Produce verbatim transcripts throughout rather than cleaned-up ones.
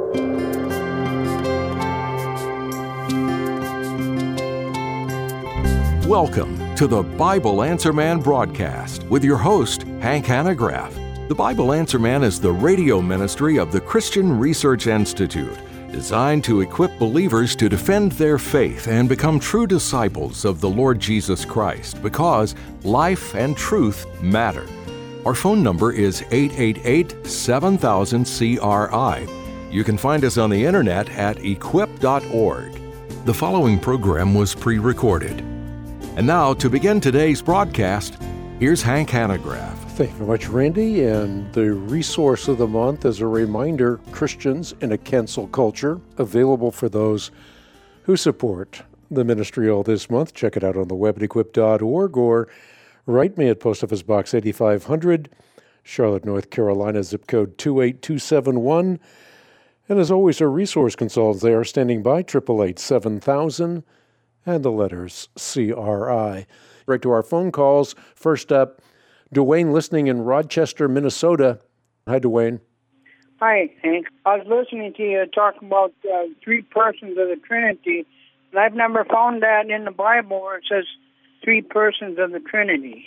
Welcome to the Bible Answer Man broadcast with your host, Hank Hanegraaff. The Bible Answer Man is the radio ministry of the Christian Research Institute, designed to equip believers to defend their faith and become true disciples of the Lord Jesus Christ, because life and truth matter. Our phone number is eight eight eight, seven thousand, C R I. You can find us on the internet at equip dot org. The following program was pre-recorded. And now, to begin today's broadcast, here's Hank Hanegraaff. Thank you very much, Randy. And the resource of the month is a reminder: Christians in a Cancel Culture, available for those who support the ministry all this month. Check it out on the web at equip dot org, or write me at Post Office Box eighty-five hundred, Charlotte, North Carolina, zip code two eight two seven one. And as always, our resource consultants, they are standing by, eight eight eight, seven thousand, and the letters C R I. Right to our phone calls. First up, Dwayne, listening in Rochester, Minnesota. Hi, Dwayne. Hi, Hank. I was listening to you talk about uh, three persons of the Trinity, and I've never found that in the Bible where it says three persons of the Trinity.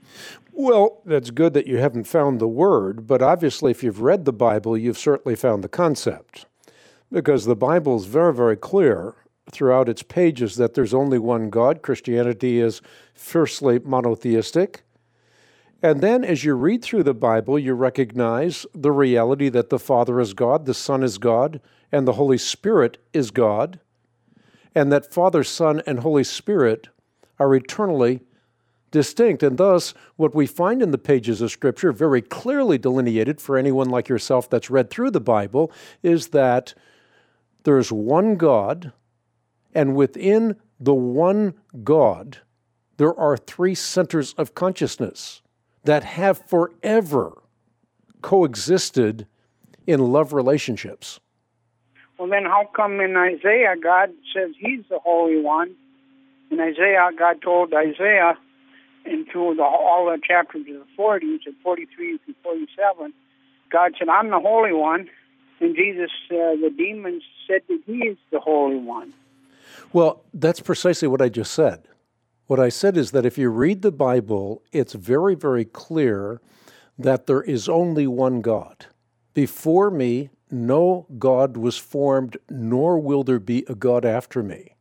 Well, that's good that you haven't found the word, but obviously if you've read the Bible, you've certainly found the concept, because the Bible is very, very clear throughout its pages that there's only one God. Christianity is firstly monotheistic. And then as you read through the Bible, you recognize the reality that the Father is God, the Son is God, and the Holy Spirit is God, and that Father, Son, and Holy Spirit are eternally distinct. And thus, what we find in the pages of Scripture, very clearly delineated for anyone like yourself that's read through the Bible, is that there's one God, and within the one God, there are three centers of consciousness that have forever coexisted in love relationships. Well, then how come in Isaiah God says he's the Holy One? In Isaiah, God told Isaiah, and through the, all the chapters of the forties, at forty-three through forty-seven, God said, I'm the Holy One, and Jesus, uh, the demons, said that he is the Holy One. Well, that's precisely what I just said. What I said is that if you read the Bible, it's very, very clear that there is only one God. Before me, no God was formed, nor will there be a God after me.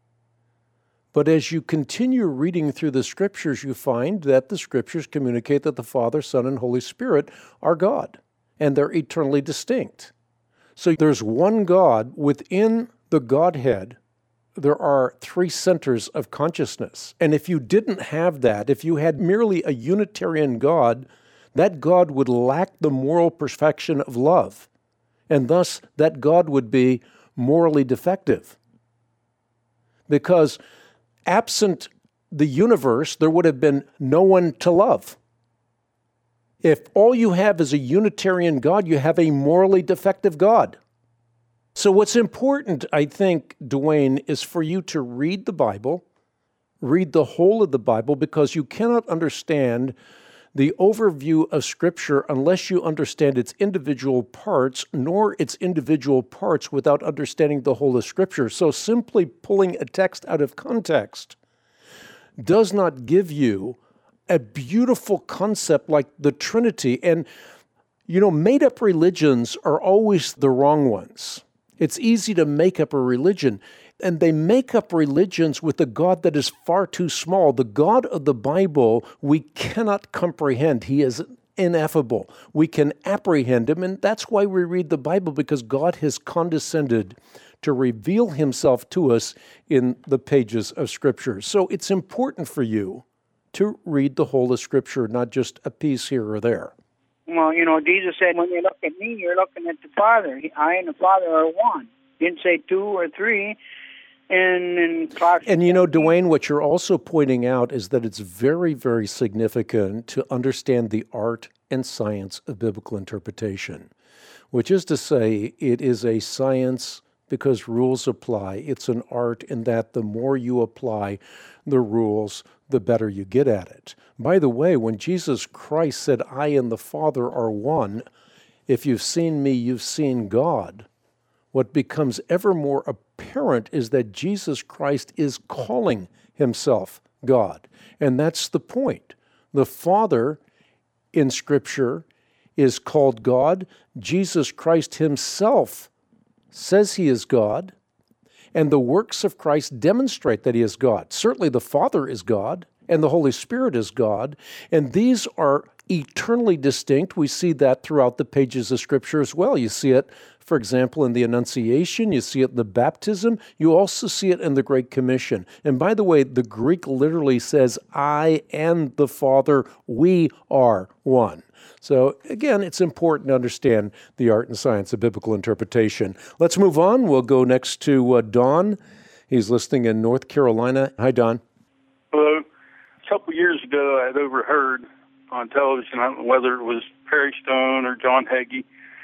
But as you continue reading through the Scriptures, you find that the Scriptures communicate that the Father, Son, and Holy Spirit are God, and they're eternally distinct. So there's one God. Within the Godhead, there are three centers of consciousness. And if you didn't have that, if you had merely a Unitarian God, that God would lack the moral perfection of love. And thus, that God would be morally defective. Because absent the universe, there would have been no one to love. If all you have is a Unitarian God, you have a morally defective God. So what's important, I think, Dwayne, is for you to read the Bible, read the whole of the Bible, because you cannot understand the overview of Scripture unless you understand its individual parts, nor its individual parts without understanding the whole of Scripture. So simply pulling a text out of context does not give you a beautiful concept like the Trinity. And, you know, made-up religions are always the wrong ones. It's easy to make up a religion, and they make up religions with a God that is far too small. The God of the Bible, we cannot comprehend. He is ineffable. We can apprehend him, and that's why we read the Bible, because God has condescended to reveal himself to us in the pages of Scripture. So it's important for you to read the whole of Scripture, not just a piece here or there. Well, you know, Jesus said, when you look at me, you're looking at the Father. I and the Father are one. He didn't say two or three. And, and, and you know, Dwayne, what you're also pointing out is that it's very, very significant to understand the art and science of biblical interpretation, which is to say, it is a science because rules apply. It's an art in that the more you apply the rules, the better you get at it. By the way, when Jesus Christ said, I and the Father are one, if you've seen me, you've seen God. what becomes ever more apparent is that Jesus Christ is calling himself God. And that's the point. The Father in Scripture is called God. Jesus Christ himself says he is God. And the works of Christ demonstrate that he is God. Certainly the Father is God, and the Holy Spirit is God. And these are eternally distinct. We see that throughout the pages of Scripture as well. You see it, for example, in the Annunciation. You see it in the baptism. You also see it in the Great Commission. And by the way, the Greek literally says, I and the Father, we are one. So again, it's important to understand the art and science of biblical interpretation. Let's move on. We'll go next to uh, Don. He's listening in North Carolina. Hi, Don. Hello. A couple years ago, I had overheard on television, I don't know whether it was Perry Stone or John Hagee,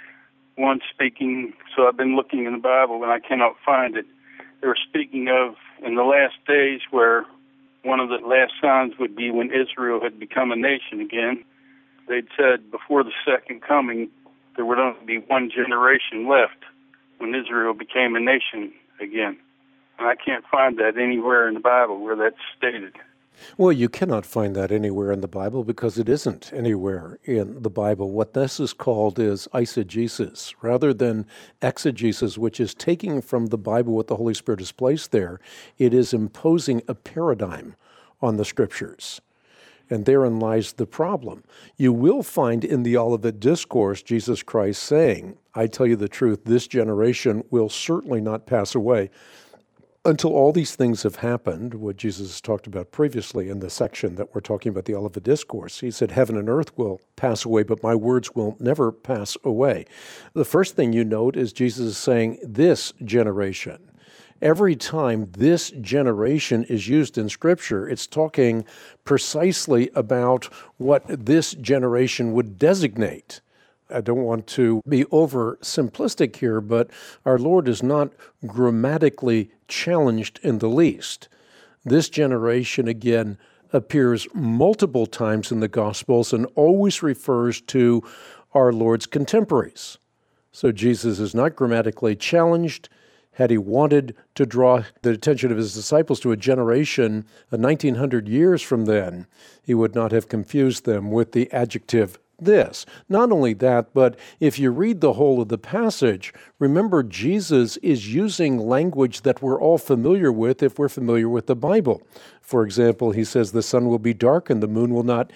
one speaking, so I've been looking in the Bible and I cannot find it. They were speaking of in the last days where one of the last signs would be when Israel had become a nation again. They'd said before the second coming, there would only be one generation left when Israel became a nation again. And I can't find that anywhere in the Bible where that's stated. Well, you cannot find that anywhere in the Bible because it isn't anywhere in the Bible. What this is called is eisegesis, rather than exegesis, which is taking from the Bible what the Holy Spirit has placed there. It is imposing a paradigm on the Scriptures. And therein lies the problem. You will find in the Olivet Discourse Jesus Christ saying, I tell you the truth, this generation will certainly not pass away until all these things have happened, what Jesus has talked about previously in the section that we're talking about, the Olivet Discourse. He said, heaven and earth will pass away, but my words will never pass away. The first thing you note is Jesus is saying, this generation. Every time this generation is used in Scripture, it's talking precisely about what this generation would designate. I don't want to be oversimplistic here, but our Lord is not grammatically challenged in the least. This generation, again, appears multiple times in the Gospels and always refers to our Lord's contemporaries. So Jesus is not grammatically challenged. Had he wanted to draw the attention of his disciples to a generation of nineteen hundred years from then, he would not have confused them with the adjective this. Not only that, but if you read the whole of the passage, remember Jesus is using language that we're all familiar with if we're familiar with the Bible. For example, he says the sun will be dark and the moon will not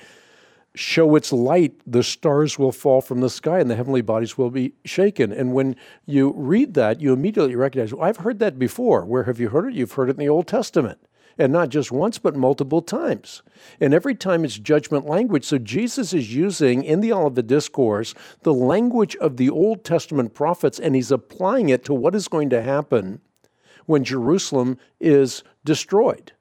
show its light, the stars will fall from the sky, and the heavenly bodies will be shaken. And when you read that, you immediately recognize, well, I've heard that before. Where have you heard it? You've heard it in the Old Testament. And not just once, but multiple times. And every time it's judgment language. So Jesus is using, in the Olivet Discourse, the language of the Old Testament prophets, and he's applying it to what is going to happen when Jerusalem is destroyed.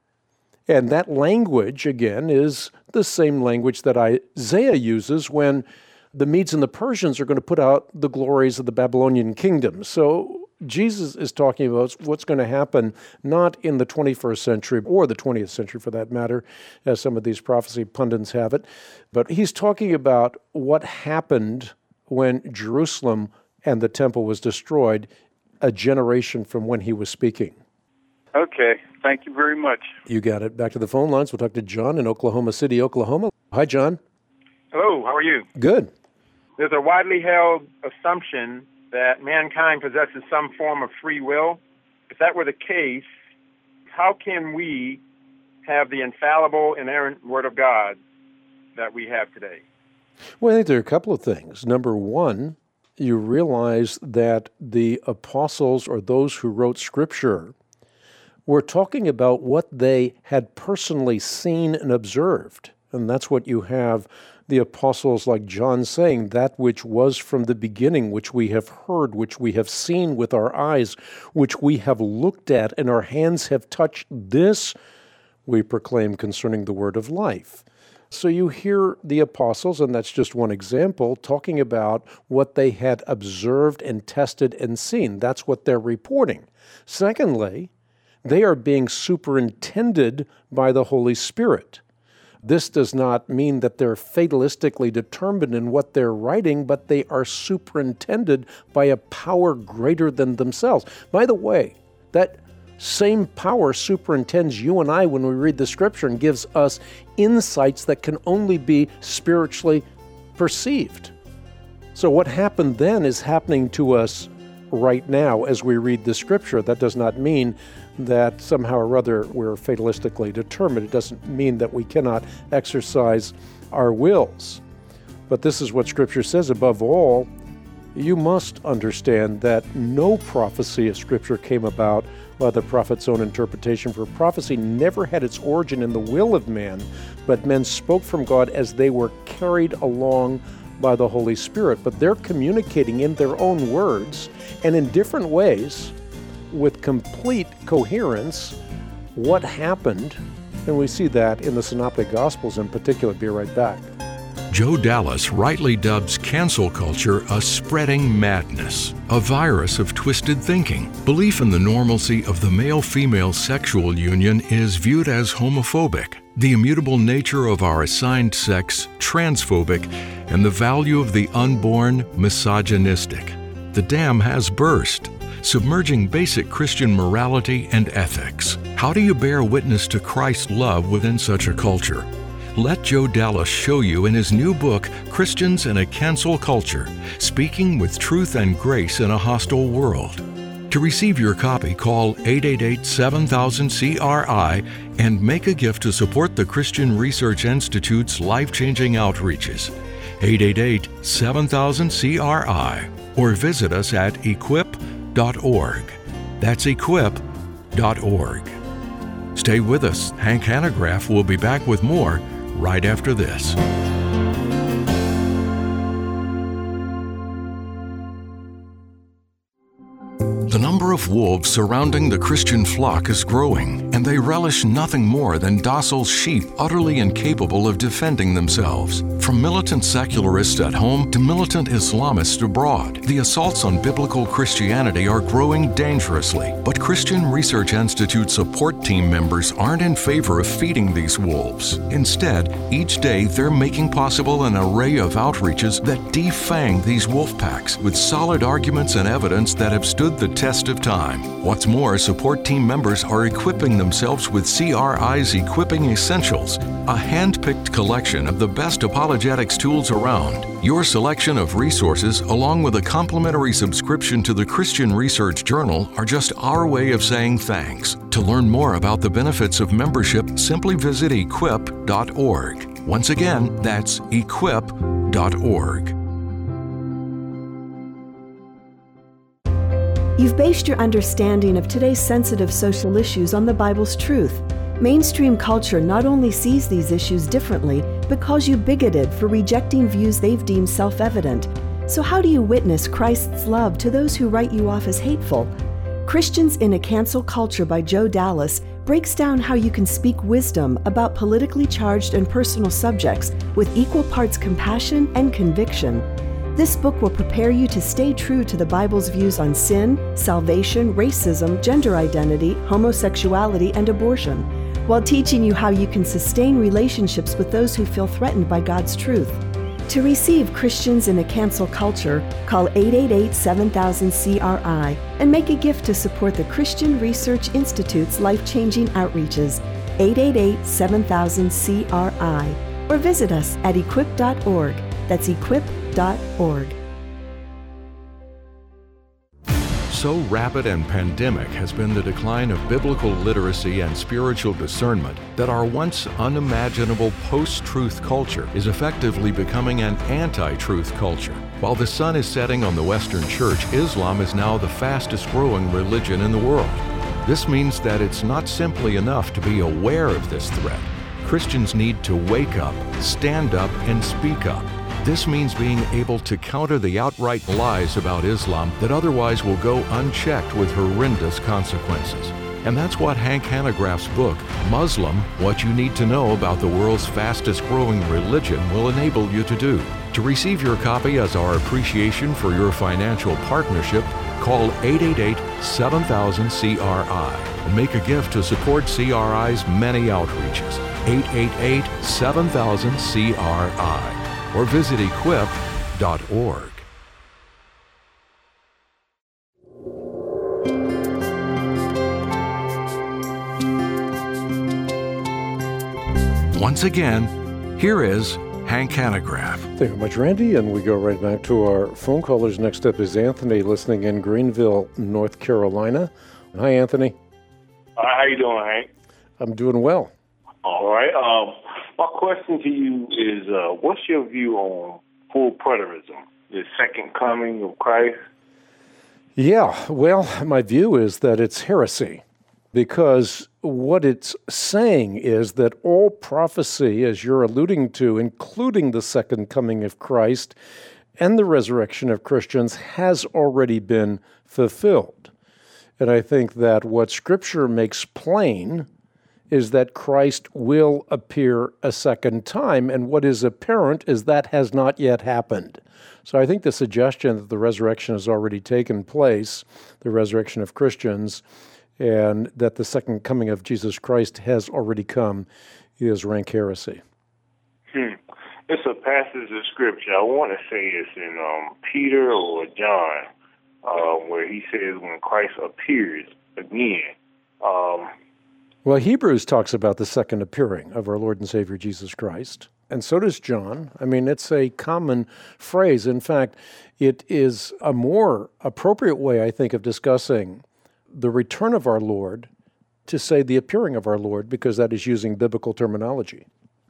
And that language, again, is the same language that Isaiah uses when the Medes and the Persians are going to put out the glories of the Babylonian kingdom. So Jesus is talking about what's going to happen not in the twenty-first century or the twentieth century for that matter, as some of these prophecy pundits have it, but he's talking about what happened when Jerusalem and the temple was destroyed a generation from when he was speaking. Okay. Thank you very much. You got it. Back to the phone lines. We'll talk to John in Oklahoma City, Oklahoma. Hi, John. Hello. How are you? Good. There's a widely held assumption that mankind possesses some form of free will. If that were the case, how can we have the infallible, inerrant Word of God that we have today? Well, I think there are a couple of things. Number one, you realize that the apostles or those who wrote Scripture were talking about what they had personally seen and observed. And that's what you have the apostles like John saying, that which was from the beginning, which we have heard, which we have seen with our eyes, which we have looked at, and our hands have touched, this we proclaim concerning the word of life. So you hear the apostles, and that's just one example, talking about what they had observed and tested and seen. That's what they're reporting. Secondly, they are being superintended by the Holy Spirit. This does not mean that they're fatalistically determined in what they're writing, but they are superintended by a power greater than themselves. By the way, that same power superintends you and I when we read the Scripture and gives us insights that can only be spiritually perceived. So what happened then is happening to us right now as we read the Scripture. That does not mean that somehow or other we're fatalistically determined. It doesn't mean that we cannot exercise our wills. But this is what Scripture says. Above all, you must understand that no prophecy of Scripture came about by the prophet's own interpretation, for prophecy never had its origin in the will of man, but men spoke from God as they were carried along by the Holy Spirit. But they're communicating in their own words and in different ways with complete coherence what happened, and we see that in the Synoptic Gospels in particular. Be right back. Joe Dallas rightly dubs cancel culture a spreading madness, a virus of twisted thinking. Belief in the normalcy of the male-female sexual union is viewed as homophobic, the immutable nature of our assigned sex transphobic, and the value of the unborn misogynistic. The dam has burst, submerging basic Christian morality and ethics. How do you bear witness to Christ's love within such a culture? Let Joe Dallas show you in his new book, Christians in a Cancel Culture, Speaking with Truth and Grace in a Hostile World. To receive your copy, call eight eight eight, seven thousand, C R I and make a gift to support the Christian Research Institute's life-changing outreaches. eight eight eight, seven thousand, C R I or visit us at equip dot org. That's equip dot org. Stay with us. Hank Hanegraaff will be back with more right after this. The number of wolves surrounding the Christian flock is growing, and they relish nothing more than docile sheep utterly incapable of defending themselves. From militant secularists at home to militant Islamists abroad, the assaults on biblical Christianity are growing dangerously. But Christian Research Institute support team members aren't in favor of feeding these wolves. Instead, each day they're making possible an array of outreaches that defang these wolf packs with solid arguments and evidence that have stood the test of time. What's more, support team members are equipping themselves with C R I's Equipping Essentials, a hand-picked collection of the best apologetics tools around. Your selection of resources, along with a complimentary subscription to the Christian Research Journal, are just our way of saying thanks. To learn more about the benefits of membership, simply visit equip dot org. Once again, that's equip dot org. You've based your understanding of today's sensitive social issues on the Bible's truth. Mainstream culture not only sees these issues differently, but calls you bigoted for rejecting views they've deemed self-evident. So how do you witness Christ's love to those who write you off as hateful? Christians in a Cancel Culture by Joe Dallas breaks down how you can speak wisdom about politically charged and personal subjects with equal parts compassion and conviction. This book will prepare you to stay true to the Bible's views on sin, salvation, racism, gender identity, homosexuality, and abortion, while teaching you how you can sustain relationships with those who feel threatened by God's truth. To receive Christians in a Cancel Culture, call eight eight eight, seven thousand, C R I and make a gift to support the Christian Research Institute's life-changing outreaches, eight eight eight, seven thousand, C R I, or visit us at equip dot org. That's equip dot org. So rapid and pandemic has been the decline of biblical literacy and spiritual discernment that our once unimaginable post-truth culture is effectively becoming an anti-truth culture. While the sun is setting on the Western Church, Islam is now the fastest growing religion in the world. This means that it's not simply enough to be aware of this threat. Christians need to wake up, stand up, and speak up. This means being able to counter the outright lies about Islam that otherwise will go unchecked with horrendous consequences. And that's what Hank Hanegraaff's book, Muslim, What You Need to Know About the World's Fastest Growing Religion, will enable you to do. To receive your copy as our appreciation for your financial partnership, call eight eight eight, seven thousand, C R I and make a gift to support C R I's many outreaches. eight eight eight, seven thousand, C R I or visit equip dot org. Once again, here is Hank Hanegraaff. Thank you very much, Randy, and we go right back to our phone callers. Next up is Anthony, listening in Greenville, North Carolina. Hi, Anthony. Hi, how you doing, Hank? I'm doing well. All right. Um, my question to you is, uh, what's your view on full preterism, the second coming of Christ? Yeah, well, my view is that it's heresy, because what it's saying is that all prophecy, as you're alluding to, including the second coming of Christ and the resurrection of Christians, has already been fulfilled. And I think that what Scripture makes plain is that Christ will appear a second time, and what is apparent is that has not yet happened. So I think the suggestion that the resurrection has already taken place, the resurrection of Christians, and that the second coming of Jesus Christ has already come, is rank heresy. Hmm. It's a passage of Scripture. I want to say it's in um, Peter or John, uh, where he says when Christ appears again. Um, well, Hebrews talks about the second appearing of our Lord and Savior Jesus Christ, and so does John. I mean, it's a common phrase. In fact, it is a more appropriate way, I think, of discussing the return of our Lord to say the appearing of our Lord, because that is using biblical terminology.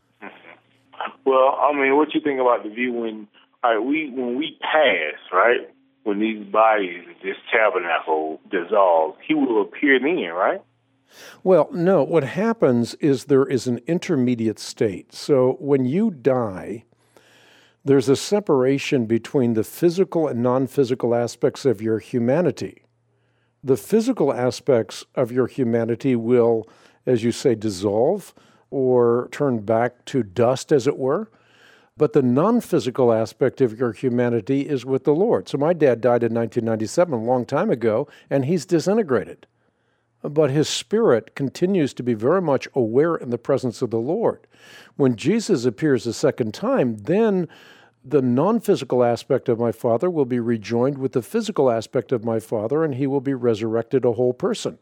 Well, I mean, what you think about the view when, all right, we when we pass, right, when these bodies, this tabernacle dissolve, he will appear then, right? Well, no. What happens is there is an intermediate state. So when you die, there's a separation between the physical and non-physical aspects of your humanity. The physical aspects of your humanity will, as you say, dissolve or turn back to dust, as it were. But the non-physical aspect of your humanity is with the Lord. So my dad died in nineteen ninety-seven, a long time ago, and he's disintegrated. But his spirit continues to be very much aware in the presence of the Lord. When Jesus appears a second time, then the non-physical aspect of my Father will be rejoined with the physical aspect of my Father, and he will be resurrected a whole person.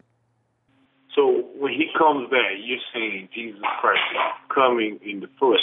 So when he comes back, you're saying Jesus Christ is coming in the flesh.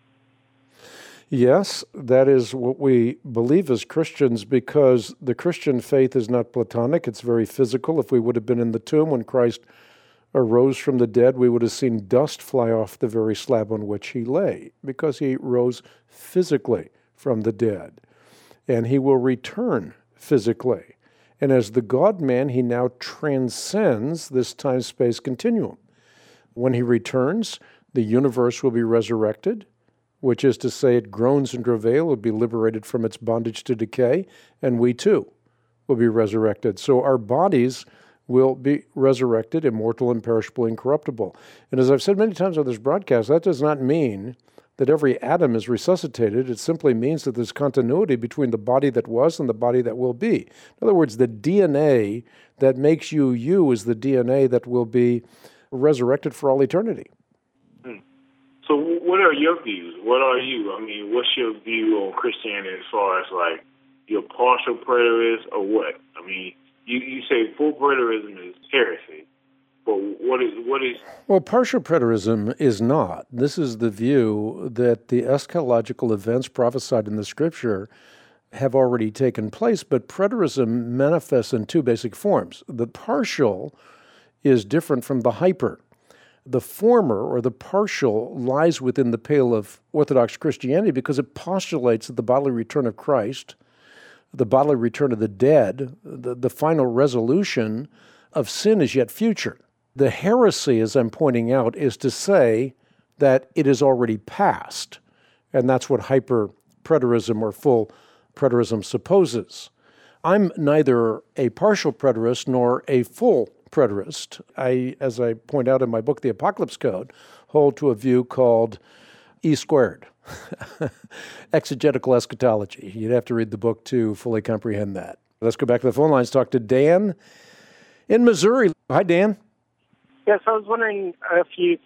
Yes, that is what we believe as Christians, because the Christian faith is not Platonic. It's very physical. If we would have been in the tomb when Christ arose from the dead, we would have seen dust fly off the very slab on which he lay, because he rose physically from the dead. And he will return physically. And as the God-man, he now transcends this time-space continuum. When he returns, the universe will be resurrected, which is to say it groans and travail, will be liberated from its bondage to decay, and we too will be resurrected. So our bodies will be resurrected, immortal, imperishable, incorruptible. And as I've said many times on this broadcast, that does not mean that every atom is resuscitated. It simply means that there's continuity between the body that was and the body that will be. In other words, the D N A that makes you you is the D N A that will be resurrected for all eternity. So what are your views? What are you? I mean, what's your view on Christianity as far as, like, your partial preterist or what? I mean, you, you say full preterism is heresy, but what is what is... Well, partial preterism is not. This is the view that the eschatological events prophesied in the Scripture have already taken place, but preterism manifests in two basic forms. The partial is different from the hyper. The former, or the partial, lies within the pale of Orthodox Christianity because it postulates that the bodily return of Christ, the bodily return of the dead, the, the final resolution of sin is yet future. The heresy, as I'm pointing out, is to say that it is already past, and that's what hyper-preterism or full preterism supposes. I'm neither a partial preterist nor a full preterist. I, as I point out in my book, The Apocalypse Code, hold to a view called E squared, exegetical eschatology. You'd have to read the book to fully comprehend that. Let's go back to the phone lines, talk to Dan in Missouri. Hi, Dan. Yes, I was wondering if you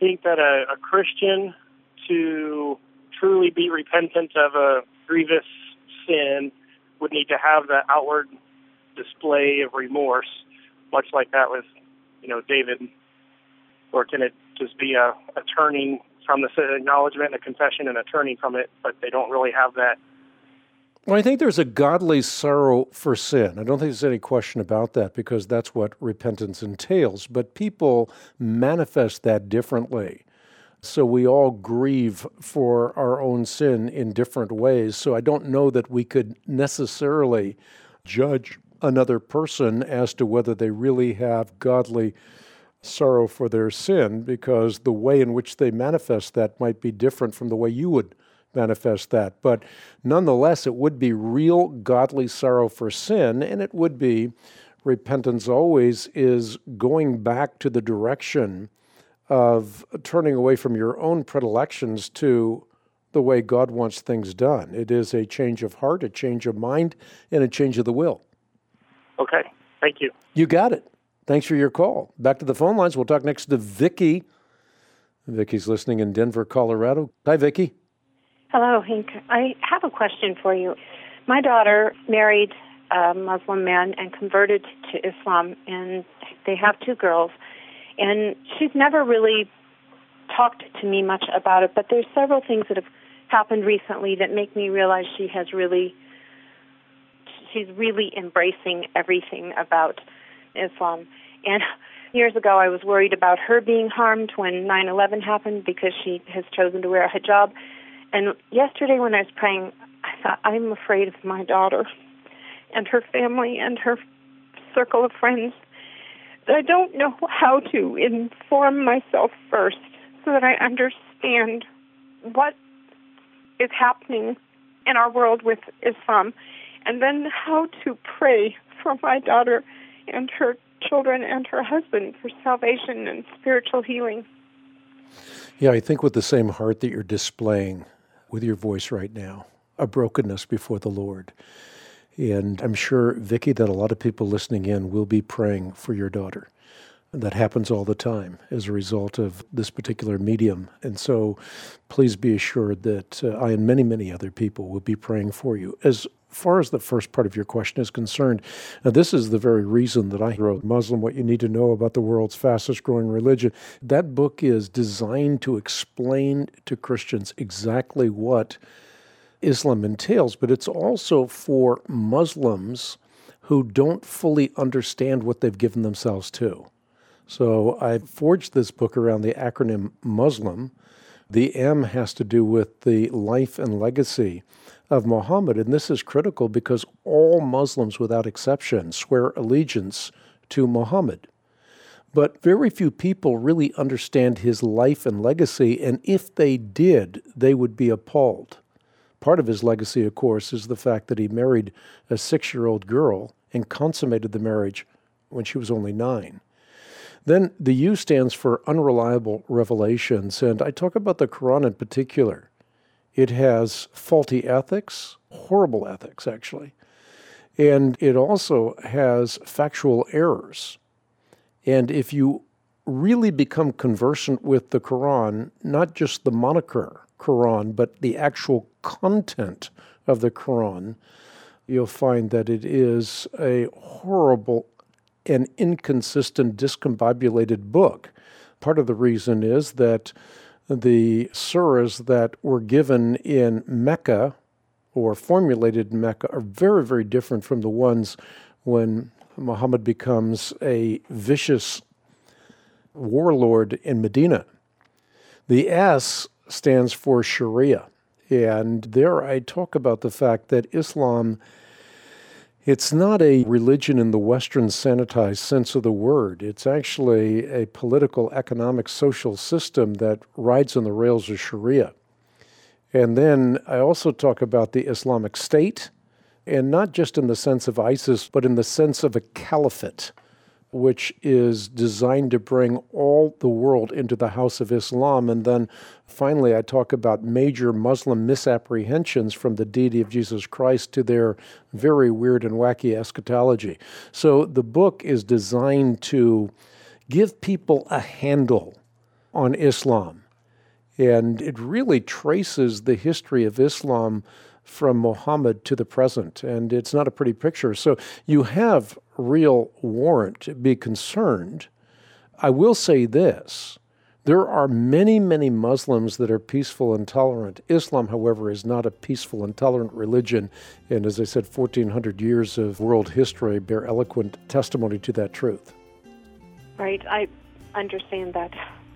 think that a, a Christian, to truly be repentant of a grievous sin, would need to have that outward display of remorse, much like that with, you know, David? Or can it just be a, a turning from the acknowledgement, a confession, and a turning from it, but they don't really have that? Well, I think there's a godly sorrow for sin. I don't think there's any question about that, because that's what repentance entails. But people manifest that differently. So we all grieve for our own sin in different ways. So I don't know that we could necessarily judge another person as to whether they really have godly sorrow for their sin, because the way in which they manifest that might be different from the way you would manifest that. But nonetheless, it would be real godly sorrow for sin, and it would be repentance always is going back to the direction of turning away from your own predilections to the way God wants things done. It is a change of heart, a change of mind, and a change of the will. Okay, thank you. You got it. Thanks for your call. Back to the phone lines. We'll talk next to Vicki. Vicki's listening in Denver, Colorado. Hi, Vicki. Hello, Hank. I have a question for you. My daughter married a Muslim man and converted to Islam, and they have two girls. And she's never really talked to me much about it, but there's several things that have happened recently that make me realize she has really, she's really embracing everything about Islam. And years ago, I was worried about her being harmed when nine eleven happened because she has chosen to wear a hijab. And yesterday when I was praying, I thought, I'm afraid of my daughter and her family and her circle of friends. I don't know how to inform myself first so that I understand what is happening in our world with Islam, and then how to pray for my daughter and her children and her husband for salvation and spiritual healing. Yeah, I think with the same heart that you're displaying with your voice right now, a brokenness before the Lord. And I'm sure, Vicki, that a lot of people listening in will be praying for your daughter. That happens all the time as a result of this particular medium. And so please be assured that uh, I and many, many other people will be praying for you. As far as the first part of your question is concerned, now this is the very reason that I wrote Muslim, What You Need to Know About the World's Fastest Growing Religion. That book is designed to explain to Christians exactly what Islam entails, but it's also for Muslims who don't fully understand what they've given themselves to. So I forged this book around the acronym Muslim. The M has to do with the life and legacy of Muhammad, and this is critical because all Muslims, without exception, swear allegiance to Muhammad. But very few people really understand his life and legacy, and if they did, they would be appalled. Part of his legacy, of course, is the fact that he married a six-year-old girl and consummated the marriage when she was only nine. Then the U stands for unreliable revelations, and I talk about the Quran in particular. It has faulty ethics, horrible ethics, actually, and it also has factual errors. And if you really become conversant with the Quran, not just the moniker Quran, but the actual content of the Quran, you'll find that it is a horrible and inconsistent, discombobulated book. Part of the reason is that the surahs that were given in Mecca or formulated in Mecca are very, very different from the ones when Muhammad becomes a vicious warlord in Medina. The S stands for Sharia, and there I talk about the fact that Islam, it's not a religion in the Western sanitized sense of the word. It's actually a political, economic, social system that rides on the rails of Sharia. And then I also talk about the Islamic State, and not just in the sense of ISIS, but in the sense of a caliphate, which is designed to bring all the world into the house of Islam. And then finally, I talk about major Muslim misapprehensions from the deity of Jesus Christ to their very weird and wacky eschatology. So the book is designed to give people a handle on Islam. And it really traces the history of Islam from Muhammad to the present, and it's not a pretty picture. So you have real warrant to be concerned. I will say this. There are many, many Muslims that are peaceful and tolerant. Islam, however, is not a peaceful and tolerant religion. And as I said, fourteen hundred years of world history bear eloquent testimony to that truth. Right. I understand that.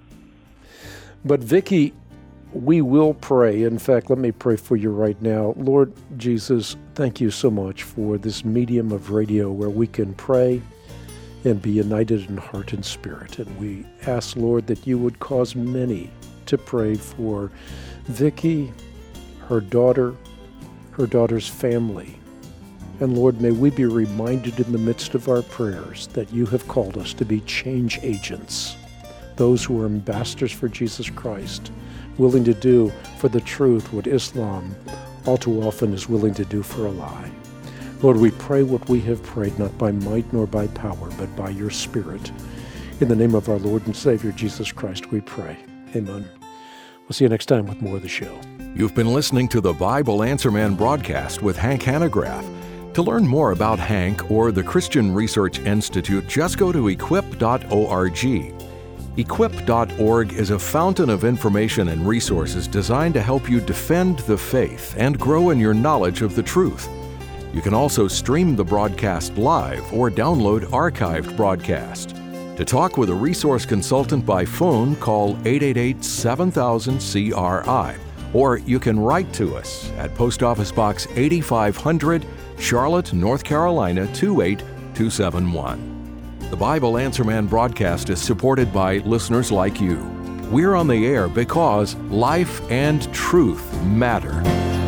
But Vicki, we will pray. In fact, let me pray for you right now. Lord Jesus, thank you so much for this medium of radio where we can pray and be united in heart and spirit. And we ask, Lord, that you would cause many to pray for Vicki, her daughter, her daughter's family. And Lord, may we be reminded in the midst of our prayers that you have called us to be change agents, those who are ambassadors for Jesus Christ, willing to do for the truth what Islam all too often is willing to do for a lie. Lord, we pray what we have prayed, not by might nor by power, but by your Spirit. In the name of our Lord and Savior, Jesus Christ, we pray. Amen. We'll see you next time with more of the show. You've been listening to the Bible Answer Man broadcast with Hank Hanegraaff. To learn more about Hank or the Christian Research Institute, just go to equip dot org. equip dot org is a fountain of information and resources designed to help you defend the faith and grow in your knowledge of the truth. You can also stream the broadcast live or download archived broadcast. To talk with a resource consultant by phone, call eight eight eight, seven thousand, C R I, or you can write to us at Post Office Box eighty-five hundred, Charlotte, North Carolina two eight two seven one. The Bible Answer Man broadcast is supported by listeners like you. We're on the air because life and truth matter.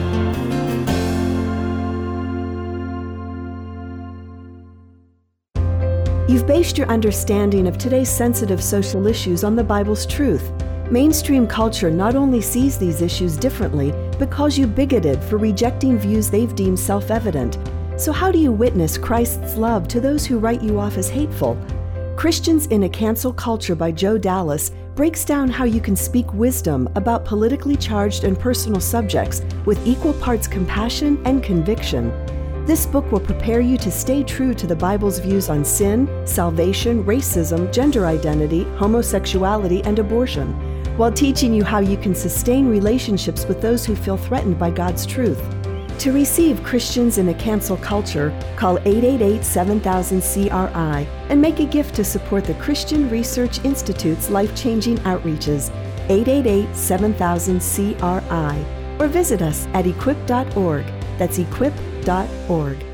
You've based your understanding of today's sensitive social issues on the Bible's truth. Mainstream culture not only sees these issues differently, but calls you bigoted for rejecting views they've deemed self-evident. So how do you witness Christ's love to those who write you off as hateful? Christians in a Cancel Culture by Joe Dallas breaks down how you can speak wisdom about politically charged and personal subjects with equal parts compassion and conviction. This book will prepare you to stay true to the Bible's views on sin, salvation, racism, gender identity, homosexuality, and abortion, while teaching you how you can sustain relationships with those who feel threatened by God's truth. To receive Christians in a Cancel Culture, call eight eight eight, seven thousand, C R I and make a gift to support the Christian Research Institute's life-changing outreaches, eight eight eight, seven thousand, C R I, or visit us at equip dot org. That's equip dot org.